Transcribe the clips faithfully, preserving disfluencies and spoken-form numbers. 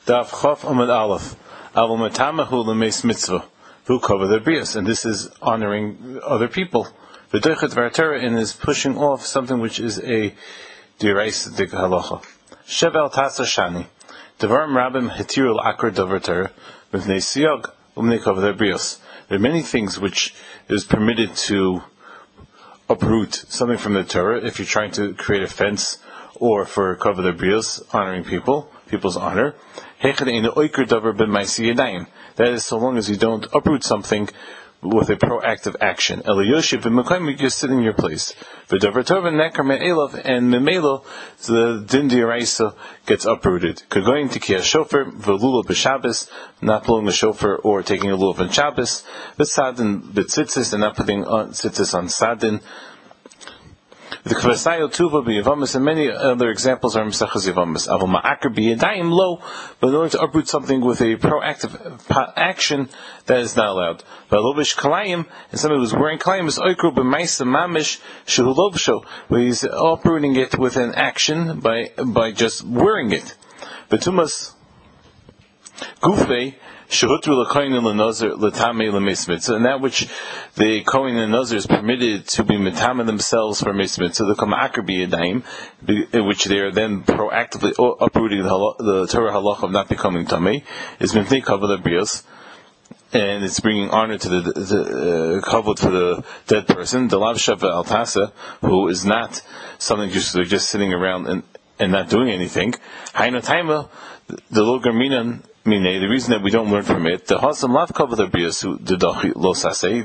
Daf Chof Amud Aleph. Avol Matamahu L'Meis Mitzvah. Who cover their bias, and this is honoring other people. The Doichet Vartera in is pushing off something which is a Dirais Dik Halacha. Shevel Tasa Shani. Devarim Rabim Hetirul Akar Davartera. Mivnei Siyag Umnei cover their bias. There are many things which is permitted to uproot something from the Torah if you're trying to create a fence or for cover their bias, honoring people, people's honor. That is so long as you don't uproot something with a proactive action. You're sitting in your place. And memelo, the din d'oraisa gets uprooted. Going to kiyah shofar, v'lulav b'Shabbos, not blowing the shofar or taking a lulav on Shabbos, v'sadin b'tzitzis, and not putting tzitzis on sadin. The Kvasayo Tuva b'Yevamis, and many other examples are Mesachas Yevamis. Avol ma'akar b'yadayim lo, but in order to uproot something with a proactive action, that is not allowed. V'alobish kalayim, and somebody who's wearing kalayim is oikru b'maisa mamish shehu lobsho, where he's uprooting it with an action by by just wearing it. Betumas gufei. And that which the Kohen and Nazir is permitted to be metame themselves for Meis Mitzvah, the Kama'akar b'yadayim, in which they are then proactively uprooting the, halacha, the Torah halacha of not becoming tamei, is mivnei kavod abrios, and it's bringing honor to the, the uh, kavod for the dead person. The lav shav al tasa, who is not something just they're just sitting around and, and not doing anything. Hainu taima, the lo garminan. Meaning, the reason that we don't learn from it, the hasam lav kavod abrios didachi lo sasei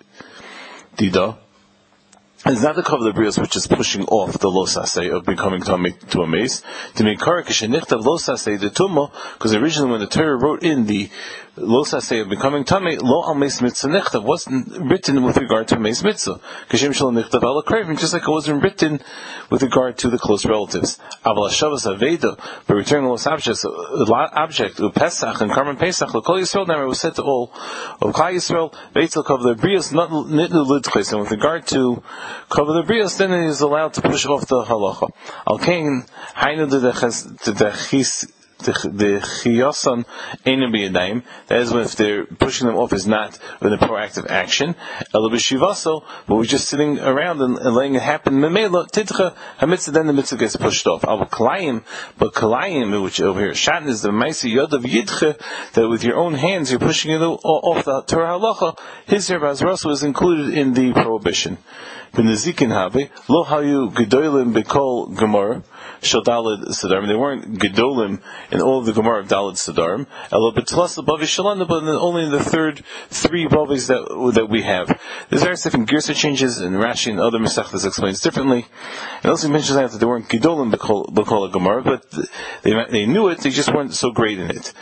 dida, is not the kavod abrios which is pushing off the lo sasei of becoming to a mace. To make karak shenichtav lo sasei the tumah, because originally when the Torah wrote in the lo sasei of becoming tamei, lo al meis mitzvah nichtav wasn't written with regard to meis mitzvah. Kashem shalom nichtav ala kravim, just like it wasn't written with regard to the close relatives. Aval hashavas aveda, but returning los objects, object of Pesach and Karban Pesach, l'kol Yisrael, never was said to all of Klal Yisrael, veitzel kav the brios not nitnu lidchis, and with regard to kav the brios, then it is allowed to push off the halacha. Al kain hainu de dechis. The chiyasan einu b'yadayim. That is when if they're pushing them off is not with a proactive action. Elo b'shivaso, but we're just sitting around and, and letting it happen. Memela tidcha hamitzvah, then the mitzvah gets pushed off. Al kalayim, but kalayim, which over here shatan is the ma'aseh yodav yidcha, that with your own hands you're pushing it off the Torah halacha. His Rebbe Azrasu is included in the prohibition. B'nezikin habe lo hayu gedolim b'kol gemara. Shaldalid Sadarim. They weren't Gedolim in all of the Gemara of Dalid Sadarim. Elo betlas Bavi Shalanda, but only in the third three Bavis that that we have. There's various different Girsa changes, and Rashi and other Mesachtas explains differently. And also mentions that they weren't Gedolim B'kol Gemara, but they they knew it, they just weren't so great in it.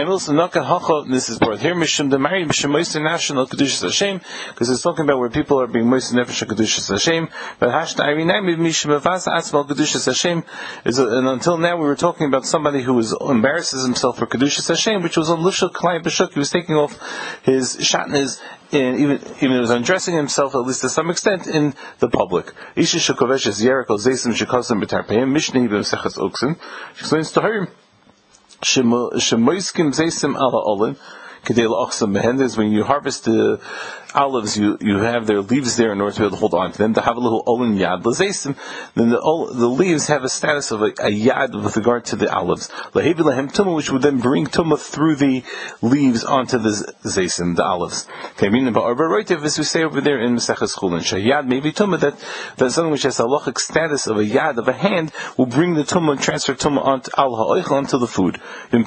This is brought here Mishum Demari Mishum Moiser National Kedushas Hashem, because it's talking about where people are being Moiser Nefesh Kedushas Hashem. But Hashta Arinai Mishum Avasa Atzmal Kedushas Hashem. Is a, and until now we were talking about somebody who was embarrasses himself for Kedushas Hashem, which was on Lushal Kalai B'Shuk. He was taking off his shatnez, and even even he was undressing himself, at least to some extent, in the public. Isha Shukovesh is Yeriko Zaysim Shikosim B'Tarpeim Mishnah B'Mesechas Uksin. She explains to her Shemoiskim Zaysim Ala Olin. Is when you harvest the olives, you, you have their leaves there in order to be able to hold on to them. To have a little olin yad l'zeisim, then the, the leaves have a status of a, a yad with regard to the olives. Lahevi lahem tumah, which would then bring tumah through the leaves onto the zeisim, the olives. As we say over there in Mesechas Chulin, shayad maybe tumah, that that something which has a halachic status of a yad of a hand will bring the tumah and transfer tumah onto al ha'oichel, onto the food. And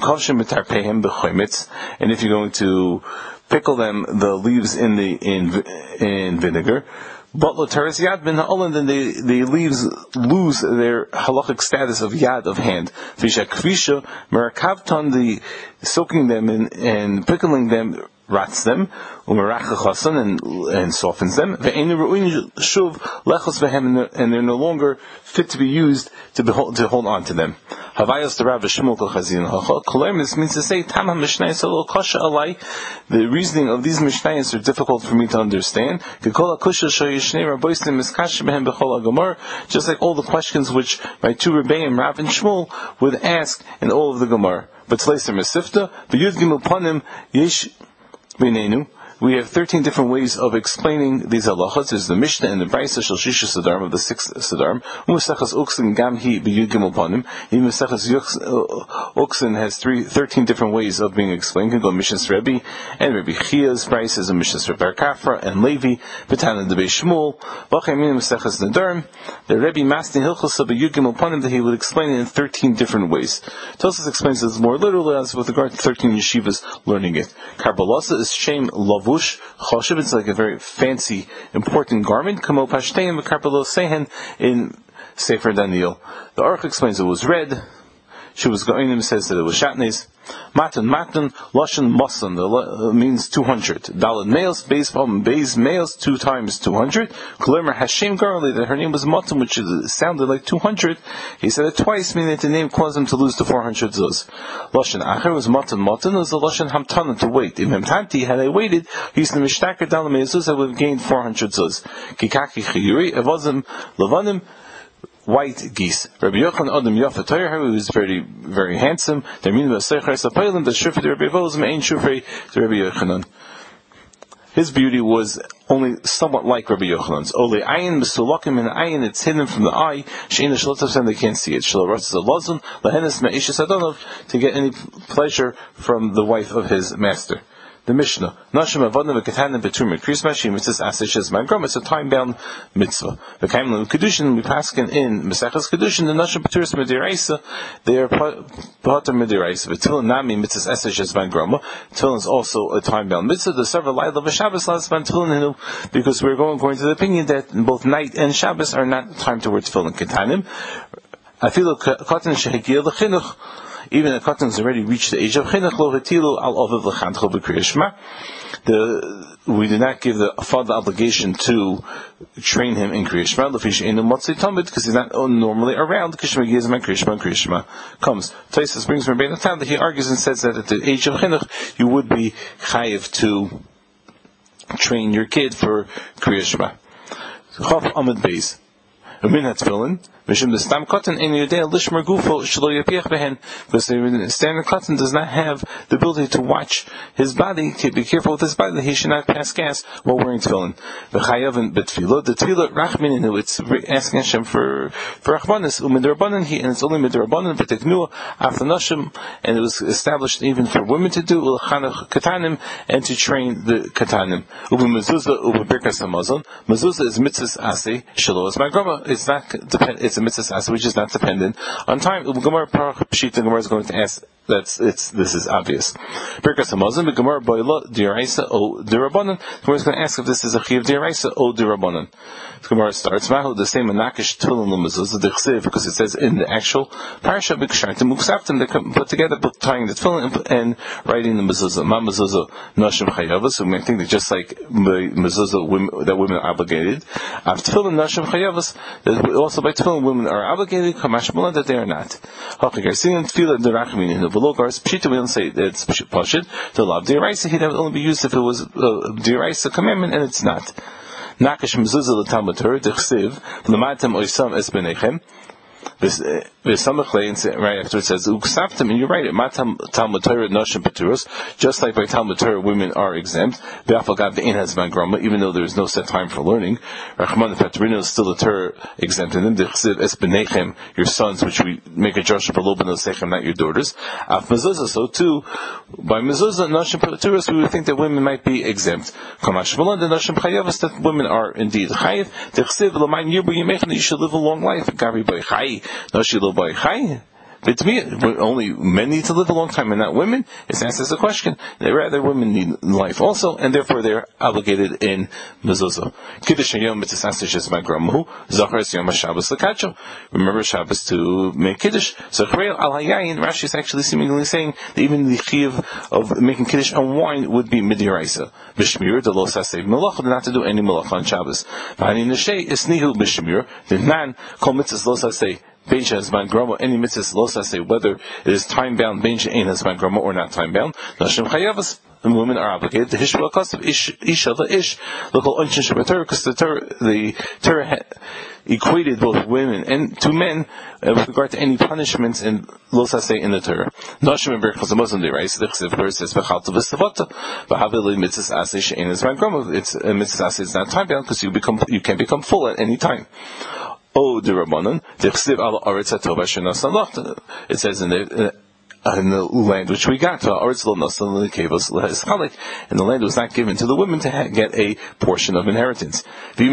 if you're going to pickle them, the leaves in the in in vinegar, but loteres yad bin ha'olin, then the the leaves lose their halachic status of yad, of hand. Fisha kvisha merakavton, the soaking them and, and pickling them rats them, umerachachasan, and and softens them. Ve'enu ru'in shuv lechos vehem, and they're no longer fit to be used to behold, to hold on to them. Havayos the Rav Shmuel Kol Chazin Hacha. Koler, this means to say Tamam Mishnayos Lo Kasha Alai. The reasoning of these Mishnayos are difficult for me to understand. Kekol Akusha Shoyishnei Rabboisim Miskash Behem Bechol Agomar. Just like all the questions which my two Rebbeim, Rav and Shmuel, would ask in all of the Gemara. But Sleiser Mesifta, the Yud Gimel Panim, Yesh B'nenu. We have thirteen different ways of explaining these halachas. There's the Mishnah and the Brisa Shel Shisha Sidarim of the sixth Sidarim. U'Mesechas Uksin Gamhi B'Yud Gimel Panim. Even Mesechas Uksin has three, thirteen different ways of being explained. You can go Mishnah's Rebbe and Rebbe Chia's Brisa is a Mishnah's Rebbe Kafra and Levi. B'Tana the Beis Shmuel. B'Chaymin Mesechas Nadarim. The Rebbe Masni Hilchos B'Yud Gimel Panim that he would explain it in thirteen different ways. Tosfos explains this more literally as with regard to thirteen yeshivas learning it. Karbalasa is Shem Lavu. Choshev, it's like a very fancy, important garment. Kamo Pashtein V'Karpalo Sehen in Sefer Daniel. The Aruch explains it was red. Shuvas Goinim says that it was shatnez. Matan Matan Lashon Masan uh, means two hundred. Dalad males, Beis Pom Beis males, two times two hundred. Klemer Hashem Garli that her name was Matan, which sounded like two hundred. He said it twice, meaning that the name caused him to lose the four hundred zuz. Lashon Acher was Matan Matan was the Lashon Hamtana to wait. Im Hamtanti, had I waited, he used to Mishtaker Dalad Meizuz, I would have gained four hundred zuz. Kikaki Chiyuri Evazim Lavanim. White geese. Rabbi Yochanan Adam Yafa Torah, who was very, very handsome. The meaning of Seicher Sapailim, the Shufri, the Rabbi Volzim, Ein Shufri, the Rabbi Yochanan. His beauty was only somewhat like Rabbi Yochanan's. Ole Ayin, Mesulakim, and Ayin, it's hidden from the eye. Sheina Shalotav, they can't see it. Shaloratz Lazun, Lahenis Me'ishas Adonov, to get any pleasure from the wife of his master. The Mishnah, Nashim Avodim V'Ketanim B'Turim Krisma She Mitzvahs Asishes Mangrom. It's a time-bound mitzvah. The Kaimlim Kedushin we paskin in Mesechas Kedushin the Nashim B'Turis Mediraisa. They are Pater Mediraisa. V'Tilin Nami Mitzvahs Asishes Mangrom. Tilin is also a time-bound mitzvah. The several light of Shabbos last man Tilin because we're going according to the opinion that both night and Shabbos are not time towards Tilin Ketanim. I feel Katan Shehikiyah L'Chinuch. Even the Katan has already reached the age of chinuch lo hatilu al oviv l'chanchol b'kriyas shema. The we do not give the father the obligation to train him in kriyas shema l'fish enu motzei tamid because he's not normally around. Kishma gizman kriyas shema kriyas shema comes. Tosfos brings from Rebbeinu Tam that he argues and says that at the age of chinuch you would be chayiv to train your kid for kriyas shema. Chav amid beis. Umin hatzfilin. Mishum the stam cotton in Yudea lishmer gufo shlo yapiach behen, because the standard cotton does not have the ability to watch his body, to be careful with his body that he should not pass gas while wearing tefillin. V'chayavin betfilo, the tefillah rachminin, it's asking Hashem for for rachmanis u'midrabanan he, and it's only midrabanan v'teknua after nashim, and it was established even for women to do ulchanach katanim and to train the katanim. U'b'mezuzah u'b'birkas hamazon, mezuzah is mitzvahs aseh shelo as my grandma. It's not dependent. It's a mitzvah which is not dependent on time. Gemara Parach Pshita Gemara is going to ask. That's it's. This is obvious. Birkas Hamazon, the Gemara Boila Diraisa O Dirabanan. Gemara is going to ask if this is a Chiyav Diraisa O Dirabanan. The Gemara starts Mahu the same Anakish Tulin Lumazuz the Chsiv because it says in the actual Parsha B'Kshartim Uksaftim they come put together, both tying the Tefillin and writing the mezuzah. Ma mezuzah Nashim Chayavas. So I think that just like the mezuzah women, that women are obligated. After Tefillin Nashim Chayavas, also by Tefillin women are obligated. Kamash Mula that they are not. Hachigar Singin Tefillah Derachmin. Below Gars Pshita, we don't say it's Pashit. The law of Diraisa, he'd have only be used if it was a Diraisa commandment, and it's not. Nakash mezuzah l'talmud Torah dechsiv l'matem oisam es benechem. This V'samachle, right after it says Uksaftim, and you're right. Matam Talmud Torah Nashim Peturos, just like by Talmud Torah women are exempt. V'afalgav ve'in hazman grama, even though there is no set time for learning. Rachman Petrino is still the Torah exempt. And then Dechsiv es benechem, your sons, which we make a Joshua below benosechem, not your daughters. Af mezuzah, so too by mezuzah Nashim Peturos, we would think that women might be exempt. Kamash Malan the Nashim Chayavas, that women are indeed chayiv. Dechsiv l'mayin yirbu yimechem, that you should live a long life. Gavi by chayi. Noshilo by Chai. But to me, only men need to live a long time and not women. It's asked as a question. Rather, women need life also, and therefore they're obligated in mezuzah. Kiddush hayom mitzvah is my grandma. Zachar is yom Shabbos lekacho. Remember Shabbos to make kiddush. So Chreil al hayayin. Rashi is actually seemingly saying that even the chiyuv of making kiddush on wine would be midyaraisa. B'shmir the lo saseh melacha, not to do any melacha on Shabbos. V'hani neshei isnihu b'shmir. The nan kol mitzvahs lo saseh. Bench has man groma, any mitzvahs lo say whether it is time bound, bench ain't has man groma or not time bound. Nashim chayavas, the women are obligated. The hishva cost of ish, isha the ish, local unshin shabbat Torah, because the Torah, the Torah equated both women and to men uh, with regard to any punishments in Lo Saseh in the Torah. Noshim and Berachos Hamazon Deiraisa, the Chesiv verse says, V'chalta v'savota, v'havili mitzvahs aseh she'ein ezman groma. It's a mitzvah aseh, it's not time bound, because you become, you can become full at any time. Oh, the Rabbanon, the Chesiv ala aretz hatova she'nasan loch. It says in the, uh, in the land which we got, and the land was not given to the women to ha- get a portion of inheritance.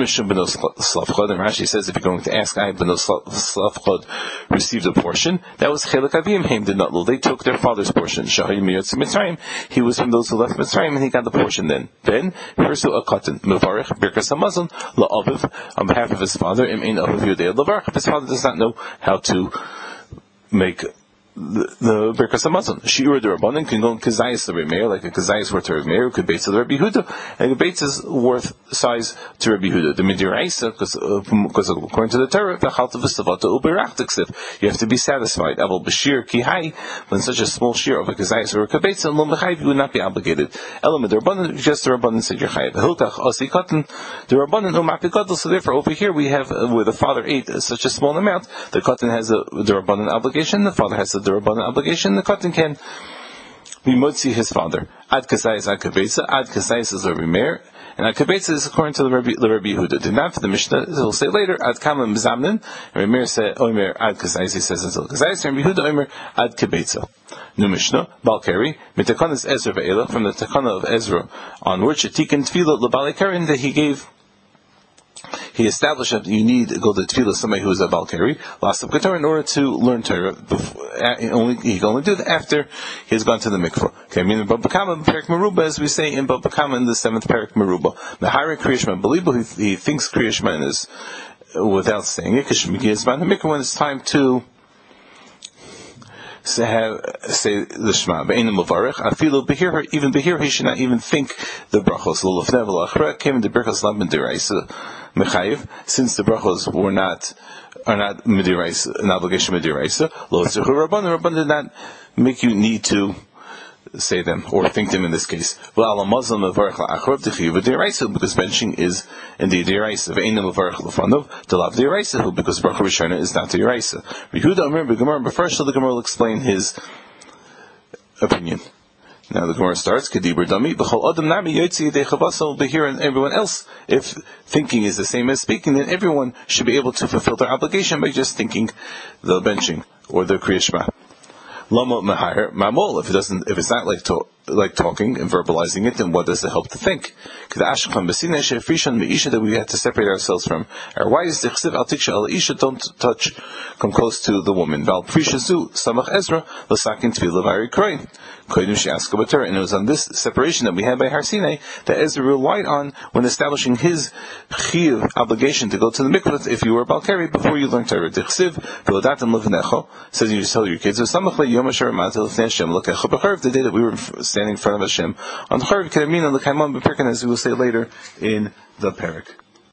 Rashi says if you're going to ask, I received a portion, that was Chelek Avim Haim did not. They took their father's portion. He was from those who left Mitzrayim, and he got the portion then. Then, here's a cotton. Mevarech, Birkas Hamazon, La'aviv, on behalf of his father, Im Ein Aviv Yodei Lavarech, if his father does not know how to make the, the Birkas Hamazon. Shiur the Rabbanan can go in Kazayas the Remeir, like a Kazayas worth to Remeir, could base to the Rabbi Huda, and a base is worth size to Rabbi Huda. The Midiraisa, because uh, according to the Torah, the Chalta V'Stavata Uberach Tiksiv, you have to be satisfied. Aval Bashir Kihai, when such a small shear of a Kazayas or a Kabetza, and Lom B'Chayv, you would not be obligated. Elam the Rabbanan, just the Rabbanan said you're Chayiv. Hilkach Osi Katan, the Rabbanan Umapi Gadol, so therefore over here we have, uh, where the father ate uh, such a small amount, the Katan has a, the Rabbanan obligation, the father has a the Rabbanan obligation, the Katan can be motzi his father. Ad Kasayis Ad Kabetza, Ad Kasayis is a Remeir, and Ad Kabetza is according to the Rabbi, the Rabbi Yehuda. Did not for the Mishnah, he'll say later, Ad Kama Mzamnin, and Remeir said, Omer Ad Kasayis, he says until Kasayis, and Rabbi Yehuda Omer Ad Kabetza. New Mishnah, Balkari, Mitakanas Ezra Ve'ela, from the Takana of Ezra, on which a Tikkun Tefillah L'Balekarin that he gave. He established that you need to go to tefillah somebody who is a Balkari, lost of Torah, in order to learn Torah. Before, only, he can only do that after he has gone to the mikvah. Okay, I mean, in Bava Kama, Perik Meruba, as we say in Bava Kama in the seventh Perik Meruba. Mehari Kriyashman, Belibo, he, he thinks Kriyashman is without saying it, because when it's time to to have, say the Shema. Be'enim Mavarech. I feel behir, even behir, he should not even think the brachos. L'lefnev l'achra came in the brachos lam midiraisa mechayiv. Since the brachos were not are not midiraisa, an obligation midiraisa. Lo tzrichu rabban. The rabban did not make you need to say them or think them in this case. Because benching is indeed deraisa. Because bracha rishona is not deraisa. Yehuda Omer b'Gemara, but first the Gemara will explain his opinion. Now the Gemara starts, Kedibur Dami, B'chol Adam Nami Yotzi Yedei Chavasa B'Hir, and everyone else, if thinking is the same as speaking, then everyone should be able to fulfill their obligation by just thinking the benching or the Kriya Shema. Lama Mahir Mamol, if it doesn't, if it's not like to, like talking and verbalizing it, then what does it help to think? That we have to separate ourselves from our wives. Don't touch, come close to the woman. Val Prishazu Samach Ezra Lasakin Tefillah Vari Kroin. And it was on this separation that we had by Har Sinai that Ezra relied on when establishing his chiyuv obligation to go to the mikvah if you were Balkari before you learned Torah. Says you just tell your kids, the day that we were standing in front of Hashem on Chorv Kedamina L'Kaimon B'Perkan, as we will say later in the Perek.